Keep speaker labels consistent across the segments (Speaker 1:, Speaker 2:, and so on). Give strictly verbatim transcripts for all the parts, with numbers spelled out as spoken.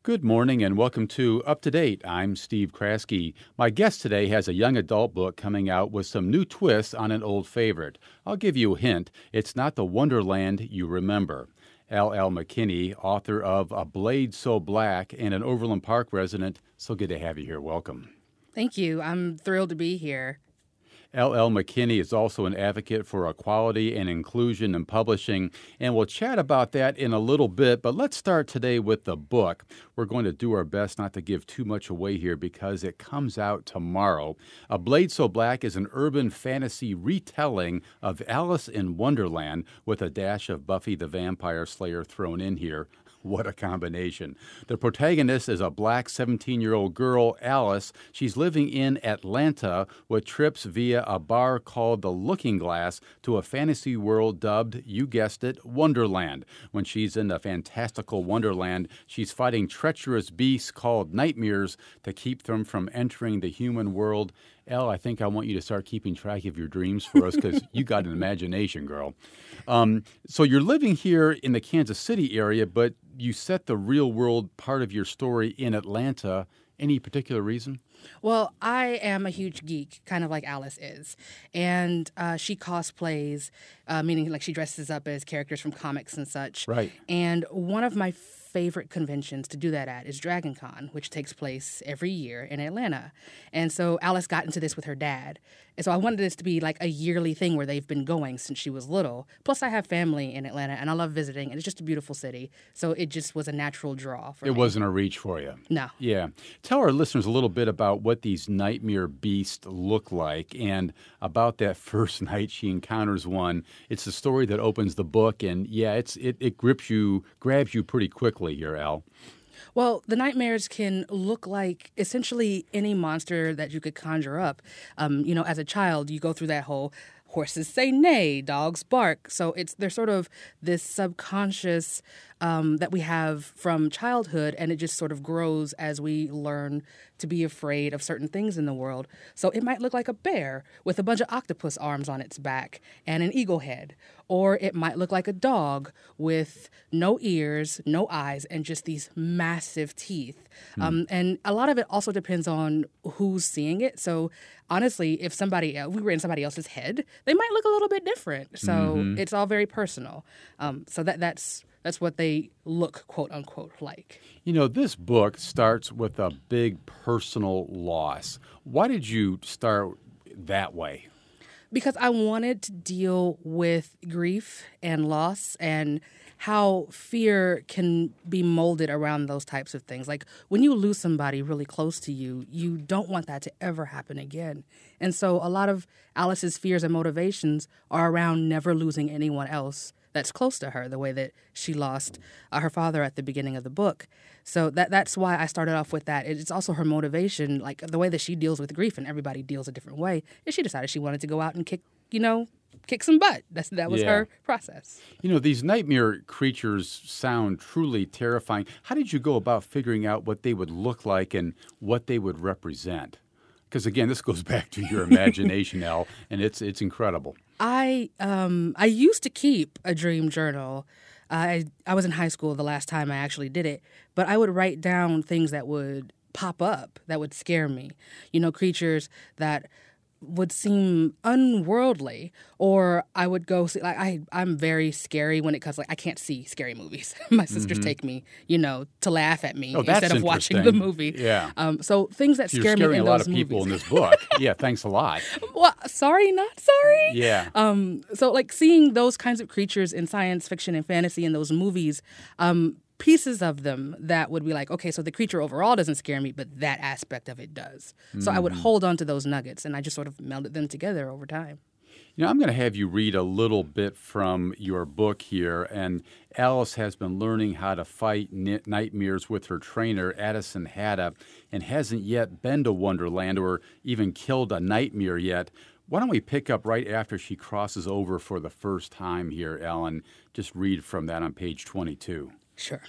Speaker 1: Good morning and welcome to Up to Date. I'm Steve Kraske. My guest today has a young adult book coming out with some new twists on an old favorite. I'll give you a hint. It's not the Wonderland you remember. L L. McKinney, author of A Blade So Black and an Overland Park resident. So good to have you here. Welcome.
Speaker 2: Thank you. I'm thrilled to be here.
Speaker 1: L L. McKinney is also an advocate for equality and inclusion in publishing, and we'll chat about that in a little bit, but let's start today with the book. We're going to do our best not to give too much away here because it comes out tomorrow. A Blade So Black is an urban fantasy retelling of Alice in Wonderland with a dash of Buffy the Vampire Slayer thrown in here. What a combination. The protagonist is a black seventeen-year-old girl, Alice. She's living in Atlanta with trips via a bar called The Looking Glass to a fantasy world dubbed, you guessed it, Wonderland. When she's in the fantastical Wonderland, she's fighting treacherous beasts called nightmares to keep them from entering the human world. Elle, I think I want you to start keeping track of your dreams for us because you got an imagination, girl. Um, so you're living here in the Kansas City area, but you set the real world part of your story in Atlanta. Any particular reason?
Speaker 2: Well, I am a huge geek, kind of like Alice is. And uh, she cosplays, uh, meaning like she dresses up as characters from comics and such.
Speaker 1: Right.
Speaker 2: And one of my favorite conventions to do that at is Dragon Con, which takes place every year in Atlanta. And so Alice got into this with her dad. And so I wanted this to be like a yearly thing where they've been going since she was little. Plus, I have family in Atlanta, and I love visiting, and it's just a beautiful city. So it just was a natural draw for
Speaker 1: it
Speaker 2: me.
Speaker 1: It wasn't a reach for you.
Speaker 2: No.
Speaker 1: Yeah. Tell our listeners a little bit about what these nightmare beasts look like and about that first night she encounters one. It's the story that opens the book, and yeah, it's it, it grips you, grabs you pretty quickly here, Al.
Speaker 2: Well, the nightmares can look like essentially any monster that you could conjure up. Um, you know, as a child, you go through that whole horses say neigh, dogs bark. So it's there's sort of this subconscious um, that we have from childhood, and it just sort of grows as we learn to be afraid of certain things in the world. So it might look like a bear with a bunch of octopus arms on its back and an eagle head. Or it might look like a dog with no ears, no eyes, and just these massive teeth. Mm. Um, and a lot of it also depends on who's seeing it. So honestly, if somebody else, we were in somebody else's head, they might look a little bit different. So mm-hmm. It's all very personal. Um, so that that's that's what they look, quote unquote, like.
Speaker 1: You know, this book starts with a big personal loss. Why did you start that way?
Speaker 2: Because I wanted to deal with grief and loss and how fear can be molded around those types of things. Like when you lose somebody really close to you, you don't want that to ever happen again. And so a lot of Alice's fears and motivations are around never losing anyone else that's close to her, the way that she lost uh, her father at the beginning of the book. So that that's why I started off with that. It's also her motivation, like the way that she deals with grief, and everybody deals a different way, is she decided she wanted to go out and kick, you know, kick some butt. That's, that was yeah. her process.
Speaker 1: You know, these nightmare creatures sound truly terrifying. How did you go about figuring out what they would look like and what they would represent? Because, again, this goes back to your imagination, Elle, and it's it's incredible.
Speaker 2: I um I used to keep a dream journal. Uh, I I was in high school the last time I actually did it, but I would write down things that would pop up that would scare me. You know, creatures that would seem unworldly, or I would go see, like I I'm very scary when it comes, like I can't see scary movies. My sisters mm-hmm. take me, you know, to laugh at me
Speaker 1: oh,
Speaker 2: instead of watching the movie.
Speaker 1: Yeah.
Speaker 2: Um. So things that
Speaker 1: You're
Speaker 2: scare me in
Speaker 1: a
Speaker 2: those
Speaker 1: lot of
Speaker 2: movies.
Speaker 1: people in this book. Yeah. Thanks a lot.
Speaker 2: Well, sorry, not sorry.
Speaker 1: Yeah.
Speaker 2: Um. So like seeing those kinds of creatures in science fiction and fantasy in those movies, um. pieces of them that would be like, okay, so the creature overall doesn't scare me, but that aspect of it does. Mm. So I would hold on to those nuggets, and I just sort of melded them together over time.
Speaker 1: You know, I'm going to have you read a little bit from your book here, and Alice has been learning how to fight n- nightmares with her trainer, Addison Hatta, and hasn't yet been to Wonderland or even killed a nightmare yet. Why don't we pick up right after she crosses over for the first time here, Ellen? Just read from that on page twenty-two.
Speaker 2: Sure.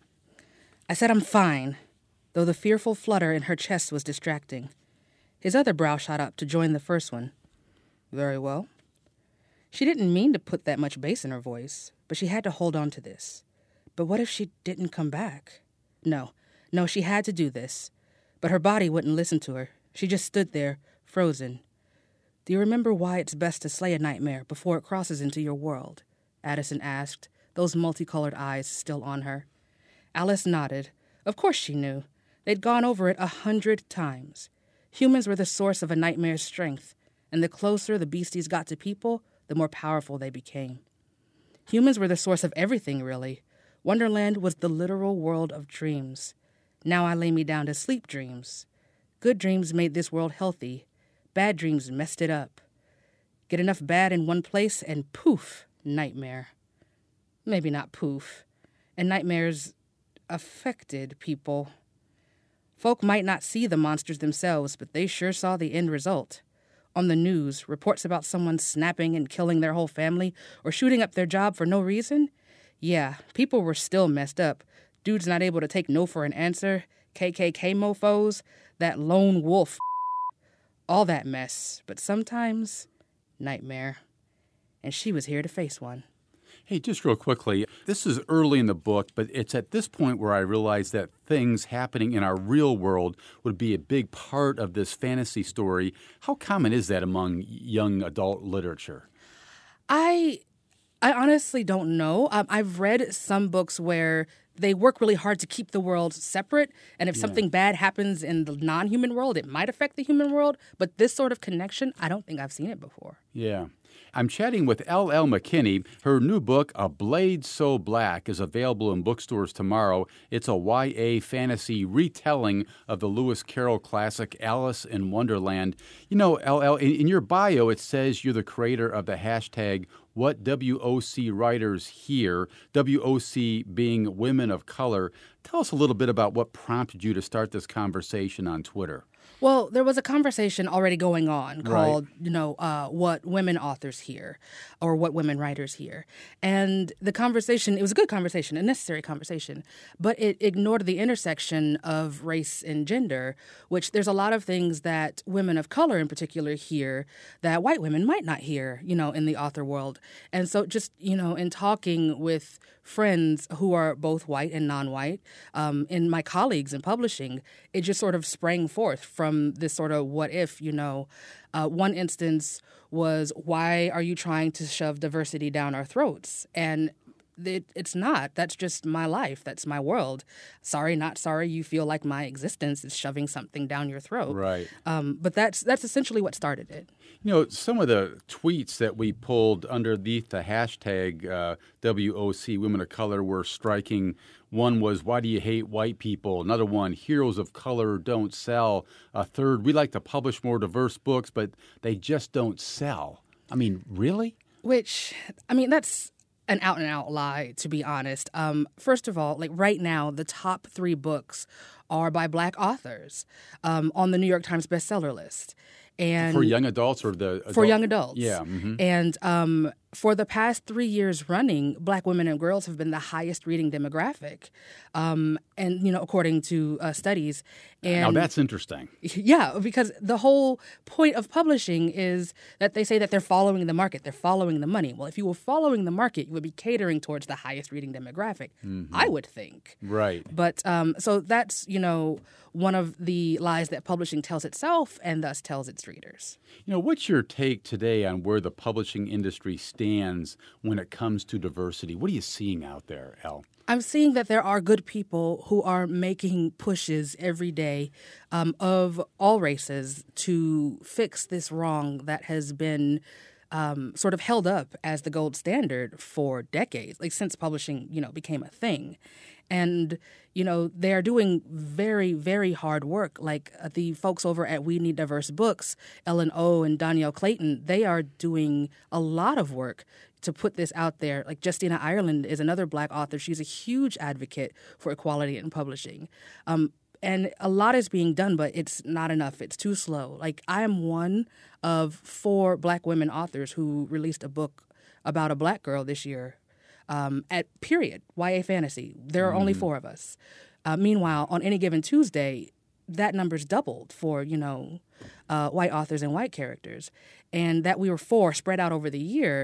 Speaker 2: I said I'm fine, though the fearful flutter in her chest was distracting. His other brow shot up to join the first one. Very well. She didn't mean to put that much bass in her voice, but she had to hold on to this. But what if she didn't come back? No, No, she had to do this. But her body wouldn't listen to her. She just stood there, frozen. Do you remember why it's best to slay a nightmare before it crosses into your world? Addison asked, those multicolored eyes still on her. Alice nodded. Of course she knew. They'd gone over it a hundred times. Humans were the source of a nightmare's strength, and the closer the beasties got to people, the more powerful they became. Humans were the source of everything, really. Wonderland was the literal world of dreams. Now I lay me down to sleep dreams. Good dreams made this world healthy. Bad dreams messed it up. Get enough bad in one place and poof, nightmare. Maybe not poof. And nightmares affected people. Folk might not see the monsters themselves, but they sure saw the end result. On the news, reports about someone snapping and killing their whole family or shooting up their job for no reason? Yeah, people were still messed up. Dudes not able to take no for an answer, K K K mofos, that lone wolf, all that mess. But sometimes, nightmare. And she was here to face one.
Speaker 1: Hey, just real quickly, this is early in the book, but it's at this point where I realized that things happening in our real world would be a big part of this fantasy story. How common is that among young adult literature?
Speaker 2: I I honestly don't know. Um, I've read some books where they work really hard to keep the world separate, and if yeah. something bad happens in the non-human world, it might affect the human world, but this sort of connection, I don't think I've seen it before.
Speaker 1: Yeah. I'm chatting with L L McKinney. Her new book, A Blade So Black, is available in bookstores tomorrow. It's a Y A fantasy retelling of the Lewis Carroll classic Alice in Wonderland. You know, L L, in, in your bio, it says you're the creator of the hashtag What W O C Writers Hear, W O C being women of color. Tell us a little bit about what prompted you to start this conversation on Twitter.
Speaker 2: Well, there was a conversation already going on called,
Speaker 1: right.
Speaker 2: you know, uh, what women authors hear or what women writers hear. And the conversation, it was a good conversation, a necessary conversation, but it ignored the intersection of race and gender, which there's a lot of things that women of color in particular hear that white women might not hear, you know, in the author world. And so just, you know, in talking with friends who are both white and non-white, um, and my colleagues in publishing, it just sort of sprang forth from this sort of what if, you know. Uh, one instance was, why are you trying to shove diversity down our throats? And it, it's not. That's just my life. That's my world. Sorry, not sorry. You feel like my existence is shoving something down your throat.
Speaker 1: Right.
Speaker 2: Um, but that's that's essentially what started it.
Speaker 1: You know, some of the tweets that we pulled underneath the hashtag uh, W O C Women of Color were striking. One was, why do you hate white people? Another one, heroes of color don't sell. A third, we like to publish more diverse books, but they just don't sell. I mean, really?
Speaker 2: Which, I mean, that's an out-and-out lie, to be honest. Um, first of all, like right now, the top three books are by Black authors um, on the New York Times bestseller list. And
Speaker 1: for young adults or the adult?
Speaker 2: For young adults.
Speaker 1: Yeah. Mm-hmm.
Speaker 2: And um, for the past three years running, Black women and girls have been the highest reading demographic. Um, and, you know, according to uh, studies. And
Speaker 1: now that's interesting.
Speaker 2: Yeah, because the whole point of publishing is that they say that they're following the market. They're following the money. Well, if you were following the market, you would be catering towards the highest reading demographic, mm-hmm. I would think.
Speaker 1: Right.
Speaker 2: But um, so that's, you know, one of the lies that publishing tells itself and thus tells its readers.
Speaker 1: You know, what's your take today on where the publishing industry stands when it comes to diversity? What are you seeing out there, Elle?
Speaker 2: I'm seeing that there are good people who are making pushes every day um, of all races to fix this wrong that has been um, sort of held up as the gold standard for decades, like since publishing, you know, became a thing. And, you know, they are doing very, very hard work. Like uh, the folks over at We Need Diverse Books, Ellen O and Danielle Clayton, they are doing a lot of work to put this out there. Like Justina Ireland is another Black author. She's a huge advocate for equality in publishing. Um, and a lot is being done, but it's not enough. It's too slow. Like I am one of four Black women authors who released a book about a Black girl this year. Um, at period, Y A fantasy. There are mm. only four of us. Uh, meanwhile, on any given Tuesday, that number's doubled for, you know, uh, white authors and white characters. And that we were four spread out over the year,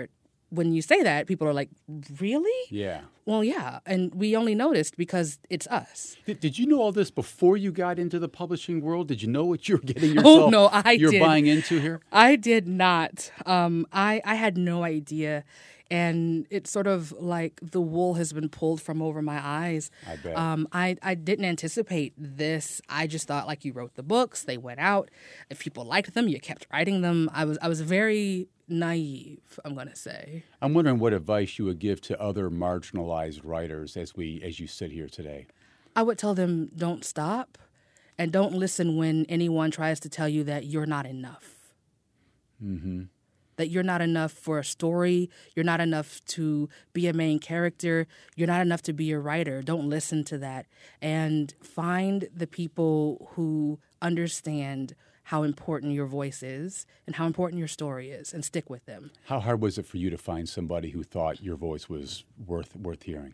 Speaker 2: when you say that, people are like, really?
Speaker 1: Yeah.
Speaker 2: Well, yeah. And we only noticed because it's us.
Speaker 1: Did, did you know all this before you got into the publishing world? Did you know what you were getting yourself?
Speaker 2: Oh, no, I
Speaker 1: you're
Speaker 2: did.
Speaker 1: buying into here?
Speaker 2: I did not. Um, I, I had no idea. And it's sort of like the wool has been pulled from over my eyes.
Speaker 1: I bet.
Speaker 2: Um, I, I didn't anticipate this. I just thought, like, you wrote the books, they went out. If people liked them, you kept writing them. I was I was very naive, I'm going to say.
Speaker 1: I'm wondering what advice you would give to other marginalized writers as we as you sit here today.
Speaker 2: I would tell them, don't stop, and don't listen when anyone tries to tell you that you're not enough.
Speaker 1: Mm-hmm.
Speaker 2: That you're not enough for a story, you're not enough to be a main character, you're not enough to be a writer. Don't listen to that. And find the people who understand how important your voice is and how important your story is, and stick with them.
Speaker 1: How hard was it for you to find somebody who thought your voice was worth worth hearing?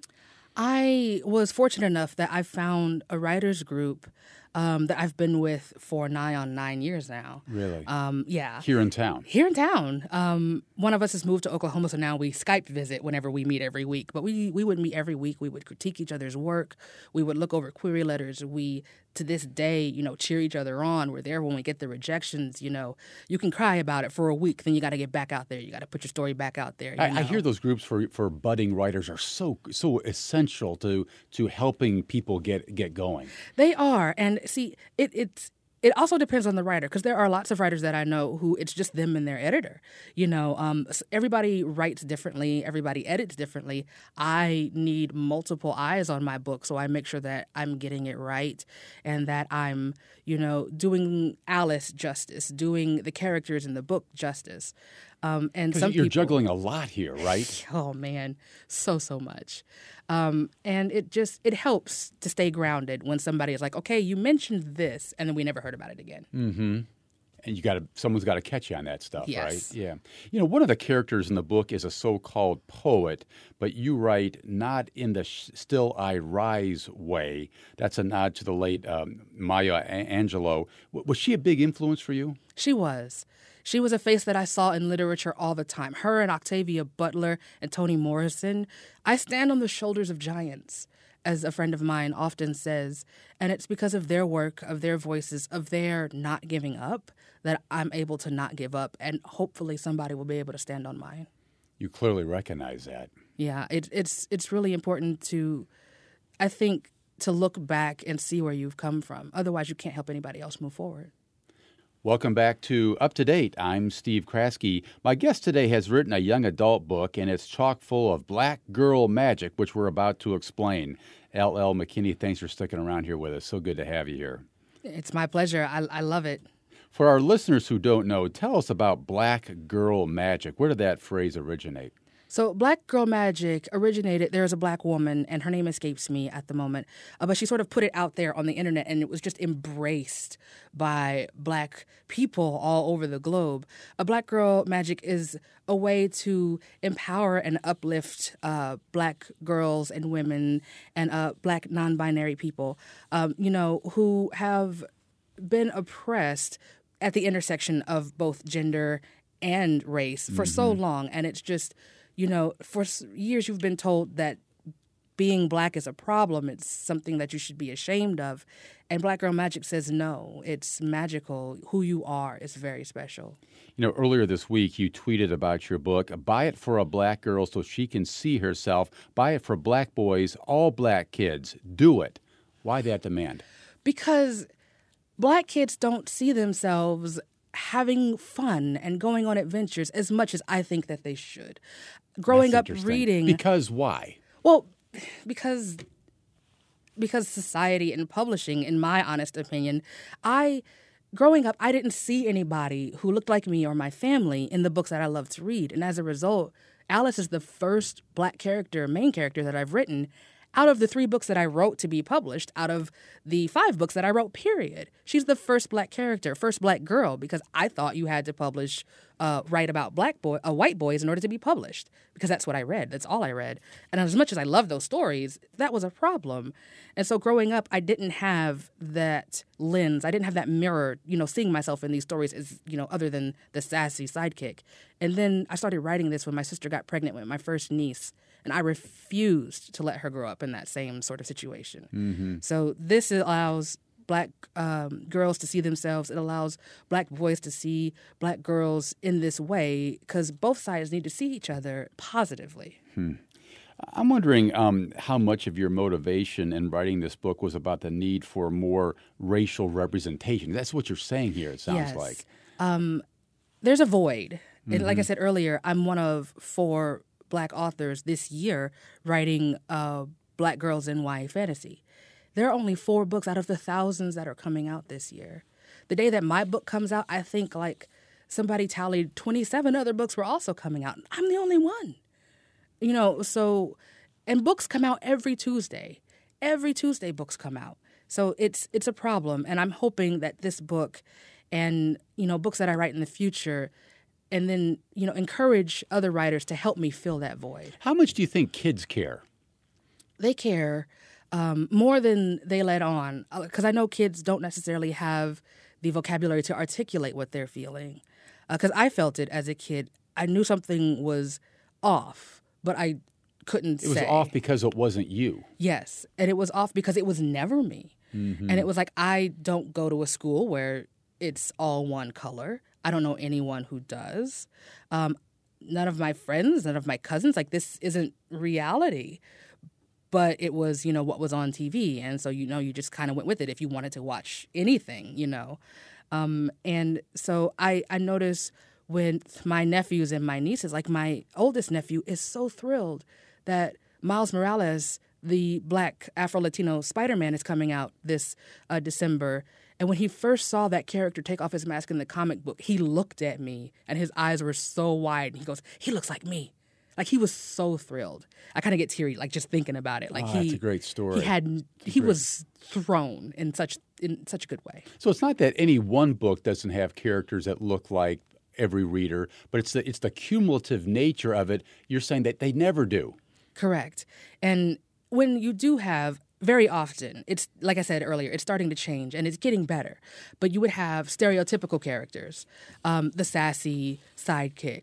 Speaker 2: I was fortunate enough that I found a writers group um, that I've been with for nigh on nine years now.
Speaker 1: Really?
Speaker 2: Um, yeah.
Speaker 1: Here in town?
Speaker 2: Here in town. Um, one of us has moved to Oklahoma, so now we Skype visit whenever we meet every week. But we, we would meet every week. We would critique each other's work. We would look over query letters. We, to this day, you know, cheer each other on. We're there when we get the rejections. You know, you can cry about it for a week, then you got to get back out there. You got to put your story back out there. You
Speaker 1: I,
Speaker 2: know?
Speaker 1: I hear those groups for, for budding writers are so so essential to to helping people get get going.
Speaker 2: They are, and see, it it's it also depends on the writer, because there are lots of writers that I know who it's just them and their editor. You know, um, everybody writes differently, everybody edits differently. I need multiple eyes on my book, so I make sure that I'm getting it right and that I'm, you know, doing Alice justice, doing the characters in the book justice. Um, and some
Speaker 1: you're
Speaker 2: people,
Speaker 1: juggling a lot here, right?
Speaker 2: Oh man, so so much, um, and it just it helps to stay grounded when somebody is like, okay, you mentioned this, and then we never heard about it again.
Speaker 1: Mm-hmm. And you got to someone's got to catch you on that stuff,
Speaker 2: Yes.
Speaker 1: right? Yeah. You know, one of the characters in the book is a so-called poet, but you write not in the sh- "Still I Rise" way. That's a nod to the late um, Maya A- Angelou. W- was she a big influence for you?
Speaker 2: She was. She was a face that I saw in literature all the time. Her and Octavia Butler and Toni Morrison. I stand on the shoulders of giants, as a friend of mine often says, and it's because of their work, of their voices, of their not giving up, that I'm able to not give up, and hopefully somebody will be able to stand on mine.
Speaker 1: You clearly recognize that.
Speaker 2: Yeah, it, it's it's really important to, I think, to look back and see where you've come from. Otherwise, you can't help anybody else move forward.
Speaker 1: Welcome back to Up to Date. I'm Steve Kraske. My guest today has written a young adult book, and it's chock full of black girl magic, which we're about to explain. L L McKinney, thanks for sticking around here with us. So good to have you here.
Speaker 2: It's my pleasure. I, I love it.
Speaker 1: For our listeners who don't know, tell us about black girl magic. Where did that phrase originate?
Speaker 2: So Black Girl Magic originated, there's a black woman, and her name escapes me at the moment, uh, but she sort of put it out there on the internet, and it was just embraced by black people all over the globe. A Black Girl Magic is a way to empower and uplift uh, black girls and women and uh, black non-binary people, um, you know, who have been oppressed at the intersection of both gender and race for mm-hmm. so long, and it's just... You know, for years you've been told that being black is a problem. It's something that you should be ashamed of. And Black Girl Magic says no, it's magical. Who you are is very special.
Speaker 1: You know, earlier this week you tweeted about your book, Buy It for a Black Girl So She Can See Herself. Buy it for black boys, all black kids. Do it. Why that demand?
Speaker 2: Because black kids don't see themselves having fun and going on adventures as much as I think that they should. Growing up reading...
Speaker 1: Because why?
Speaker 2: Well, because because society and publishing, in my honest opinion, I... Growing up, I didn't see anybody who looked like me or my family in the books that I love to read. And as a result, Alice is the first black character, main character that I've written out of the three books that I wrote to be published, out of the five books that I wrote, period. She's the first black character, first black girl, because I thought you had to publish, uh, write about black boy, uh, white boys in order to be published, because that's what I read. That's all I read. And as much as I love those stories, that was a problem. And so growing up, I didn't have that lens. I didn't have that mirror, you know, seeing myself in these stories as, you know, other than the sassy sidekick. And then I started writing this when my sister got pregnant with my first niece. And I refused to let her grow up in that same sort of situation. Mm-hmm. So this allows black um, girls to see themselves. It allows black boys to see black girls in this way, because both sides need to see each other positively.
Speaker 1: Hmm. I'm wondering um, how much of your motivation in writing this book was about the need for more racial representation. That's what you're saying here, it sounds
Speaker 2: yes.
Speaker 1: like.
Speaker 2: Um, there's a void.
Speaker 1: Mm-hmm.
Speaker 2: And like I said earlier, I'm one of four black authors this year writing uh, black girls in Y A fantasy. There are only four books out of the thousands that are coming out this year. The day that my book comes out, I think like somebody tallied twenty-seven other books were also coming out. I'm the only one. You know, so, and books come out every Tuesday. Every Tuesday books come out. So it's it's a problem. And I'm hoping that this book and, you know, books that I write in the future, and then, you know, encourage other writers to help me fill that void.
Speaker 1: How much do you think kids care?
Speaker 2: They care um, more than they let on, because I know kids don't necessarily have the vocabulary to articulate what they're feeling. Because uh, I felt it as a kid. I knew something was off, but I couldn't say.
Speaker 1: It was off because it wasn't you.
Speaker 2: Yes, and it was off because it was never me. Mm-hmm. And it was like, I don't go to a school where it's all one color. I don't know anyone who does. Um, none of my friends, none of my cousins, like this isn't reality. But it was, you know, what was on T V. And so, you know, you just kind of went with it if you wanted to watch anything, you know. Um, and so I, I noticed with my nephews and my nieces, like my oldest nephew is so thrilled that Miles Morales, the black Afro-Latino Spider-Man, is coming out this uh, December. And when he first saw that character take off his mask in the comic book, he looked at me and his eyes were so wide. And he goes, he looks like me. Like, he was so thrilled. I kind of get teary, like, just thinking about it. Like,
Speaker 1: oh,
Speaker 2: he,
Speaker 1: that's a great story.
Speaker 2: He had, he great. was thrown in such in such a good way.
Speaker 1: So it's not that any one book doesn't have characters that look like every reader, but it's the it's the cumulative nature of it. You're saying that they never do.
Speaker 2: Correct. And when you do have, very often, it's like I said earlier, it's starting to change and it's getting better. But you would have stereotypical characters, um, the sassy sidekick,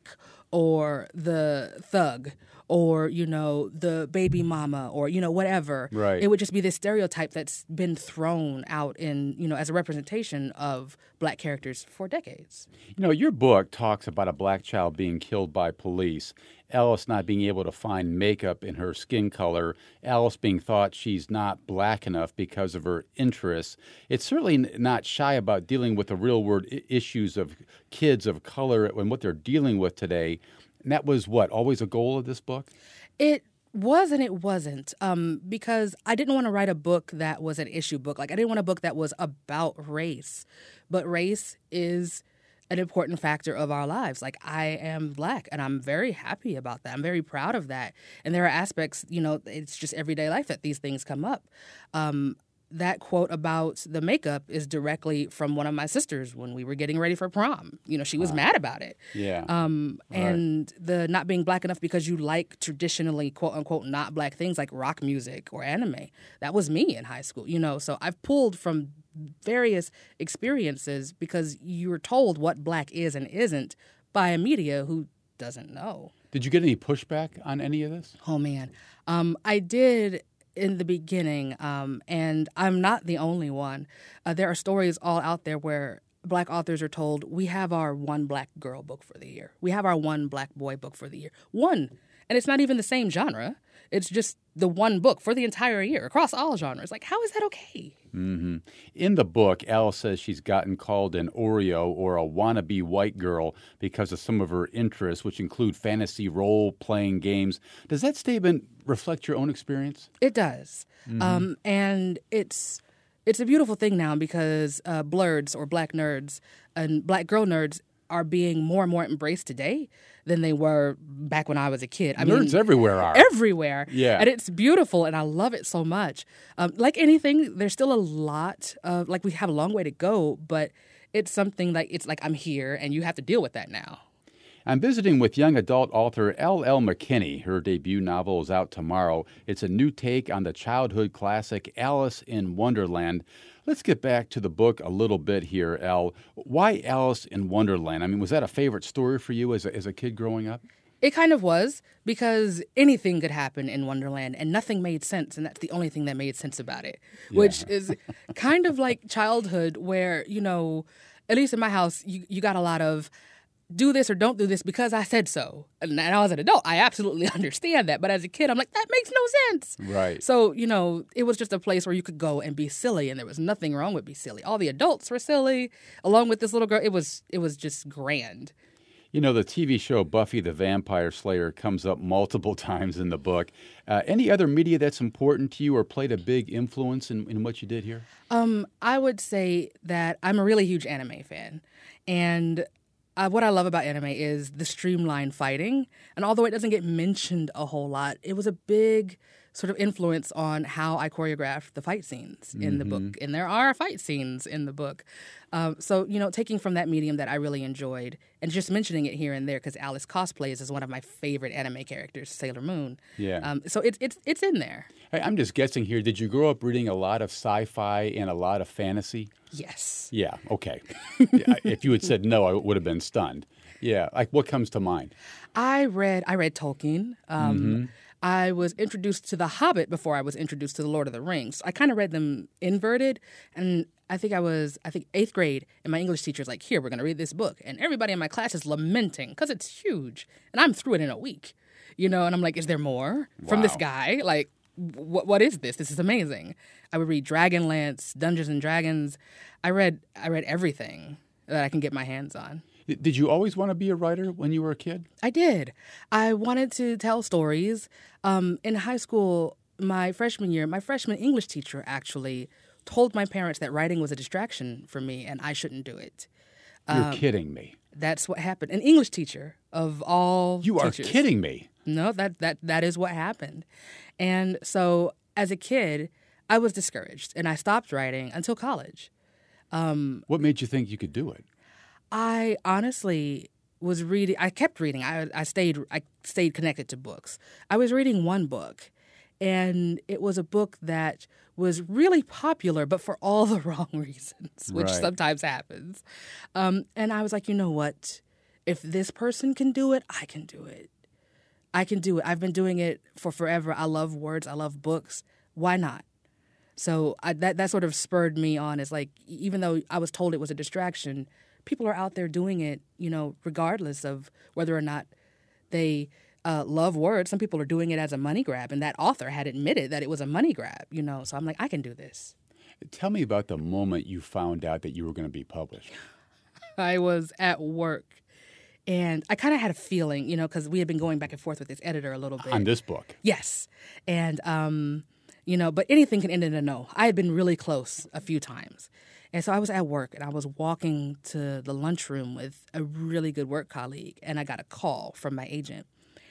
Speaker 2: or the thug, or, you know, the baby mama, or, you know, whatever.
Speaker 1: Right.
Speaker 2: It would just be this stereotype that's been thrown out in, you know, as a representation of black characters for decades.
Speaker 1: You know, your book talks about a black child being killed by police, Alice not being able to find makeup in her skin color, Alice being thought she's not black enough because of her interests. It's certainly not shy about dealing with the real-world I- issues of kids of color and what they're dealing with today. And that was what, always a goal of this book?
Speaker 2: It was and it wasn't, um, because I didn't want to write a book that was an issue book. Like, I didn't want a book that was about race. But race is an important factor of our lives. Like, I am black, and I'm very happy about that. I'm very proud of that. And there are aspects, you know, it's just everyday life that these things come up. Um, that quote about the makeup is directly from one of my sisters when we were getting ready for prom. You know, she was uh, mad about it.
Speaker 1: Yeah.
Speaker 2: Um,
Speaker 1: right.
Speaker 2: And the not being black enough because you like traditionally, quote unquote, not black things like rock music or anime. That was me in high school, you know. So I've pulled from various experiences because you were told what black is and isn't by a media who doesn't know.
Speaker 1: Did you get any pushback on any of this?
Speaker 2: Oh, man. Um, I did in the beginning, um, and I'm not the only one. Uh, there are stories all out there where black authors are told, we have our one black girl book for the year. We have our one black boy book for the year. One. And it's not even the same genre. It's just the one book for the entire year across all genres. Like, how is that okay?
Speaker 1: Mm-hmm. In the book, Alice says she's gotten called an Oreo or a wannabe white girl because of some of her interests, which include fantasy role-playing games. Does that statement reflect your own experience?
Speaker 2: It does. Mm-hmm. Um, and it's it's a beautiful thing now because uh, blurds or black nerds and black girl nerds are being more and more embraced today than they were back when I was a kid. I
Speaker 1: Nerds
Speaker 2: mean,
Speaker 1: everywhere are.
Speaker 2: Everywhere.
Speaker 1: Yeah.
Speaker 2: And it's beautiful, and I love it so much. Um, like anything, there's still a lot of, like, we have a long way to go, but it's something like, it's like I'm here, and you have to deal with that now.
Speaker 1: I'm visiting with young adult author L L. McKinney. Her debut novel is out tomorrow. It's a new take on the childhood classic Alice in Wonderland. Let's get back to the book a little bit here, Elle. Why Alice in Wonderland? I mean, was that a favorite story for you as a, as a kid growing up?
Speaker 2: It kind of was, because anything could happen in Wonderland and nothing made sense, and that's the only thing that made sense about it,
Speaker 1: Yeah.
Speaker 2: which is kind of like childhood where, you know, at least in my house, you, you got a lot of do this or don't do this because I said so. And now as an adult, I absolutely understand that. But as a kid, I'm like, that makes no sense.
Speaker 1: Right.
Speaker 2: So, you know, it was just a place where you could go and be silly, and there was nothing wrong with be silly. All the adults were silly, along with this little girl. It was it was just grand.
Speaker 1: You know, the T V show Buffy the Vampire Slayer comes up multiple times in the book. Uh, any other media that's important to you or played a big influence in, in what you did here?
Speaker 2: Um, I would say that I'm a really huge anime fan. And Uh, what I love about anime is the streamlined fighting. And although it doesn't get mentioned a whole lot, it was a big sort of influence on how I choreographed the fight scenes in the book. And there are fight scenes in the book. Um, so, you know, taking from that medium that I really enjoyed and just mentioning it here and there, because Alice cosplays as one of my favorite anime characters, Sailor Moon.
Speaker 1: Yeah.
Speaker 2: Um, so it's it's it's in there.
Speaker 1: Hey, I'm just guessing here. Did you grow up reading a lot of sci-fi and a lot of fantasy?
Speaker 2: Yes.
Speaker 1: Yeah, okay. Yeah, if you had said no, I would have been stunned. Yeah, like what comes to mind?
Speaker 2: I read I read Tolkien. Um,
Speaker 1: Mm-hmm.
Speaker 2: I was introduced to The Hobbit before I was introduced to The Lord of the Rings. I kind of read them inverted, and I think I was I think eighth grade, and my English teacher's like, "Here, we're going to read this book," and everybody in my class is lamenting because it's huge, and I'm through it in a week, you know. And I'm like, "Is there more from this
Speaker 1: Wow.
Speaker 2: guy? Like, what what is this? This is amazing." I would read Dragonlance, Dungeons and Dragons. I read I read everything that I can get my hands on.
Speaker 1: Did you always want to be a writer when you were a kid?
Speaker 2: I did. I wanted to tell stories. Um, in high school, my freshman year, my freshman English teacher actually told my parents that writing was a distraction for me and I shouldn't do it.
Speaker 1: You're kidding me.
Speaker 2: That's what happened. An English teacher of all
Speaker 1: You are
Speaker 2: teachers.
Speaker 1: kidding me.
Speaker 2: No, that, that, that is what happened. And so as a kid, I was discouraged and I stopped writing until college.
Speaker 1: What made you think you could do it?
Speaker 2: I honestly was reading. I kept reading. I I stayed. I stayed connected to books. I was reading one book, and it was a book that was really popular, but for all the wrong reasons, which
Speaker 1: Right.
Speaker 2: sometimes happens. Um, and I was like, you know what? If this person can do it, I can do it. I can do it. I've been doing it for forever. I love words. I love books. Why not? So I, that that sort of spurred me on. Is like, even though I was told it was a distraction, people are out there doing it, you know, regardless of whether or not they uh, love words. Some people are doing it as a money grab, and that author had admitted that it was a money grab, you know. So I'm like, I can do this.
Speaker 1: Tell me about the moment you found out that you were going to be published.
Speaker 2: I was at work, and I kind of had a feeling, you know, because we had been going back and forth with this editor a little bit.
Speaker 1: On this book.
Speaker 2: Yes. And, um, you know, but anything can end in a no. I had been really close a few times. And so I was at work and I was walking to the lunchroom with a really good work colleague, and I got a call from my agent.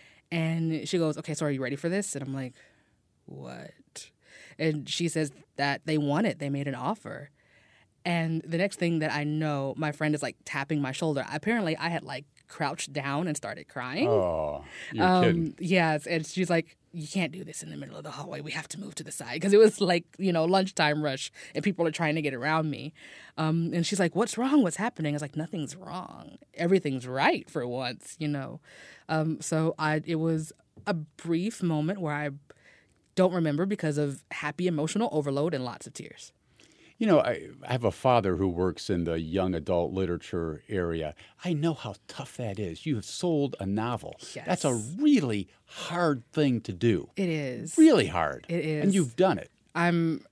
Speaker 2: And she goes, "Okay, so are you ready for this?" And I'm like, "What?" And she says that they won it. They made an offer. And the next thing that I know, my friend is like tapping my shoulder. Apparently, I had like crouched down and started crying.
Speaker 1: Oh, you're kidding.
Speaker 2: Um, yes, and she's like, "You can't do this in the middle of the hallway. We have to move to the side," because it was like, you know, lunchtime rush, and people are trying to get around me. Um, and she's like, "What's wrong? What's happening?" I was like, "Nothing's wrong. Everything's right for once," you know. Um, so I, it was a brief moment where I don't remember because of happy emotional overload and lots of tears.
Speaker 1: You know, I, I have a father who works in the young adult literature area. I know how tough that is. You have sold a novel.
Speaker 2: Yes.
Speaker 1: That's a really hard thing to do.
Speaker 2: It is.
Speaker 1: Really hard.
Speaker 2: It is.
Speaker 1: And you've done it.
Speaker 2: I'm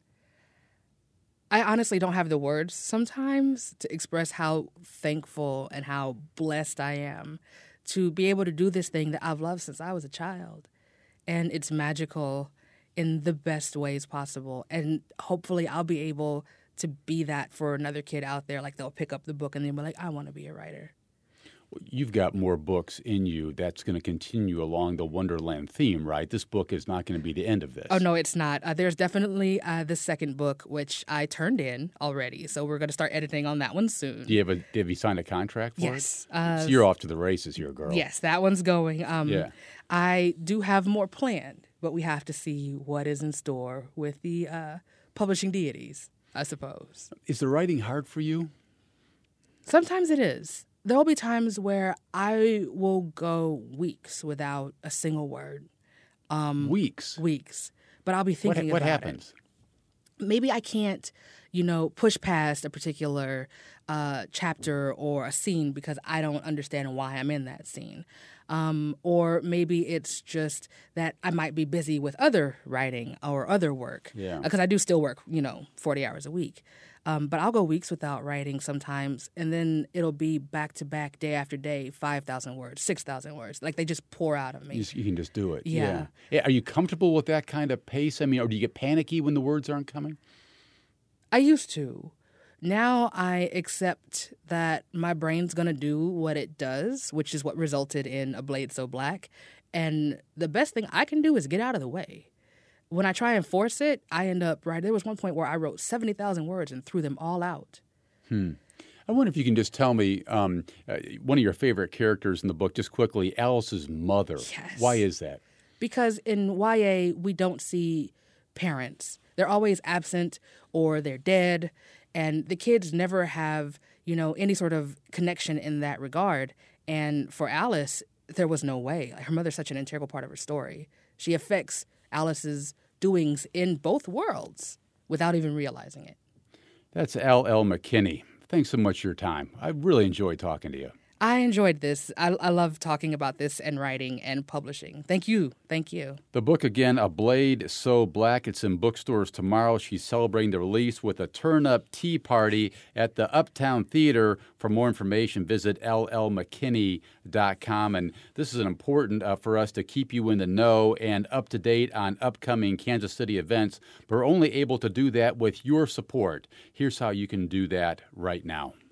Speaker 2: I honestly don't have the words sometimes to express how thankful and how blessed I am to be able to do this thing that I've loved since I was a child. And it's magical in the best ways possible. And hopefully I'll be able to be that for another kid out there. Like they'll pick up the book and they'll be like, "I want to be a writer."
Speaker 1: You've got more books in you that's going to continue along the Wonderland theme, right? This book is not going to be the end of this.
Speaker 2: Oh, no, it's not. Uh, there's definitely uh, the second book, which I turned in already. So we're going to start editing on that one soon.
Speaker 1: Do you have, a, have you signed a contract for
Speaker 2: yes.
Speaker 1: it?
Speaker 2: Uh,
Speaker 1: so you're off to the races here, girl.
Speaker 2: Yes, that one's going. Um,
Speaker 1: yeah.
Speaker 2: I do have more planned, but we have to see what is in store with the uh, publishing deities, I suppose.
Speaker 1: Is the writing hard for you?
Speaker 2: Sometimes it is. There will be times where I will go weeks without a single word.
Speaker 1: Um, weeks?
Speaker 2: Weeks. But I'll be thinking
Speaker 1: what, what
Speaker 2: about
Speaker 1: happens?
Speaker 2: it. Maybe I can't, you know, push past a particular uh, chapter or a scene because I don't understand why I'm in that scene. Um, or maybe it's just that I might be busy with other writing or other work.
Speaker 1: Yeah.
Speaker 2: Because I do still work, you know, forty hours a week. Um, but I'll go weeks without writing sometimes, and then it'll be back to back, day after day, five thousand words, six thousand words. Like they just pour out of me.
Speaker 1: You, you can just do it.
Speaker 2: Yeah.
Speaker 1: yeah. Are you comfortable with that kind of pace? I mean, or do you get panicky when the words aren't coming?
Speaker 2: I used to. Now I accept that my brain's going to do what it does, which is what resulted in A Blade So Black. And the best thing I can do is get out of the way. When I try and force it, I end up, right, there was one point where I wrote seventy thousand words and threw them all out.
Speaker 1: Hmm. I wonder if you can just tell me um, uh, one of your favorite characters in the book, just quickly, Alice's mother.
Speaker 2: Yes.
Speaker 1: Why is that?
Speaker 2: Because in Y A, we don't see parents. They're always absent or they're dead, and the kids never have, you know, any sort of connection in that regard. And for Alice, there was no way. Her mother's such an integral part of her story. She affects Alice's doings in both worlds without even realizing it.
Speaker 1: That's L L McKinney. Thanks so much for your time. I really enjoyed talking to you.
Speaker 2: I enjoyed this. I, I love talking about this and writing and publishing. Thank you. Thank you.
Speaker 1: The book again, A Blade So Black. It's in bookstores tomorrow. She's celebrating the release with a turn-up tea party at the Uptown Theater. For more information, visit L L McKinney dot com. And this is an important uh, for us to keep you in the know and up to date on upcoming Kansas City events. But we're only able to do that with your support. Here's how you can do that right now.